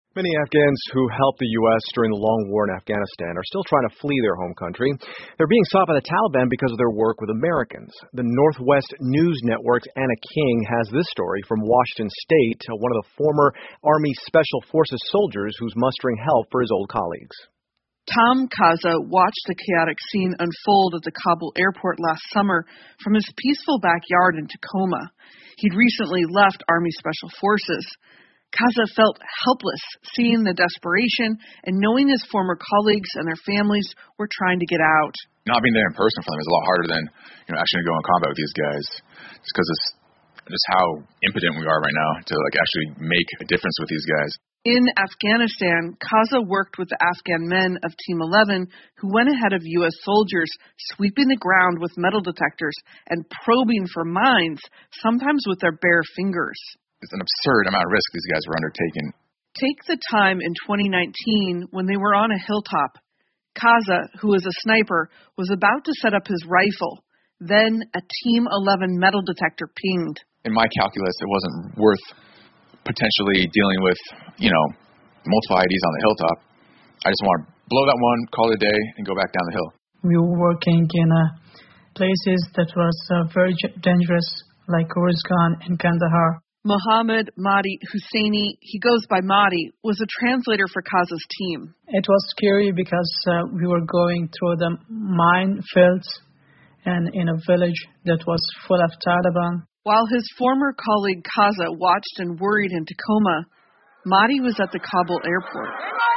Many Afghans who helped the U.S. during the long war in Afghanistan are still trying to flee their home country. They're being sought by the Taliban because of their work with Americans. The Northwest News Network's Anna King has this story from Washington State, one of the former Army Special Forces soldiers who's mustering help for his old colleagues. Tom Kaza watched the chaotic scene unfold at the Kabul airport last summer from his peaceful backyard in Tacoma. He'd recently left Army Special Forces. Kaza felt helpless seeing the desperation and knowing his former colleagues and their families were trying to get out. Not being there in person for them is a lot harder than actually going to combat with these guys. Just because it's just how impotent we are right now to actually make a difference with these guys. In Afghanistan, Kaza worked with the Afghan men of Team 11 who went ahead of U.S. soldiers, sweeping the ground with metal detectors and probing for mines, sometimes with their bare fingers. It's an absurd amount of risk these guys were undertaking. Take the time in 2019 when they were on a hilltop. Kaza, who was a sniper, was about to set up his rifle. Then a Team 11 metal detector pinged. In my calculus, it wasn't worth potentially dealing with, multiple IEDs on the hilltop. I just want to blow that one, call it a day, and go back down the hill. We were working in places that was very dangerous, like Uruzgan and Kandahar. Mohammed Mahdi Husseini, he goes by Mahdi, was a translator for Kaza's team. It was scary because we were going through the minefields and in a village that was full of Taliban. While his former colleague Kaza watched and worried in Tacoma, Mahdi was at the Kabul airport.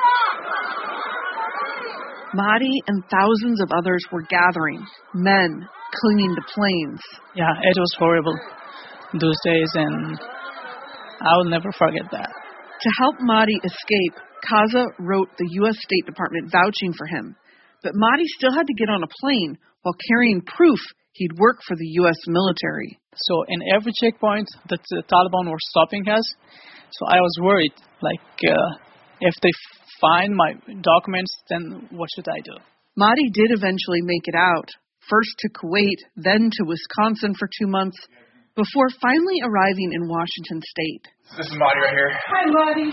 Mahdi and thousands of others were gathering, men clinging to planes. Yeah, it was horrible those days, and I will never forget that. To help Mahdi escape, Kaza wrote the U.S. State Department vouching for him. But Mahdi still had to get on a plane while carrying proof he'd worked for the U.S. military. So in every checkpoint that the Taliban were stopping us, so I was worried, if they find my documents, then what should I do? Mahdi did eventually make it out, first to Kuwait, then to Wisconsin for 2 months, before finally arriving in Washington State. This is Mahdi right here. Hi, Mahdi.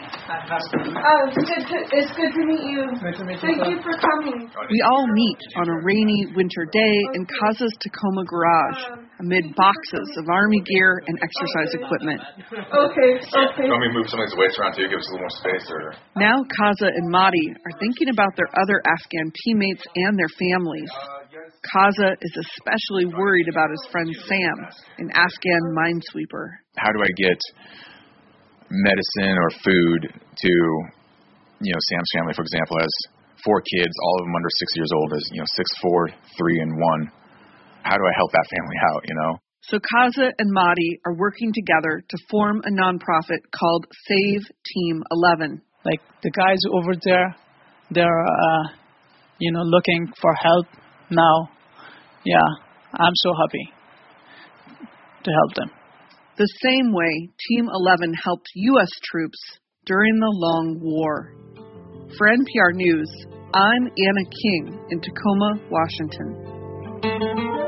It's good to meet you. Good to meet you. Thank you for coming. We all meet on a rainy winter day in Kaza's Tacoma garage, amid boxes of Army gear and exercise equipment. Okay. Want me to move some of these weights around too, give us a little more space? Or? Now Kaza and Mahdi are thinking about their other Afghan teammates and their families. Kaza is especially worried about his friend Sam, an Afghan minesweeper. How do I get medicine or food to, Sam's family, for example, has 4 kids, all of them under 6 years old, is 6, 4, 3, and 1. How do I help that family out, So Kaza and Mahdi are working together to form a nonprofit called Save Team 11. Like the guys over there, they're, looking for help now. Yeah, I'm so happy to help them. The same way Team 11 helped U.S. troops during the long war. For NPR News, I'm Anna King in Tacoma, Washington.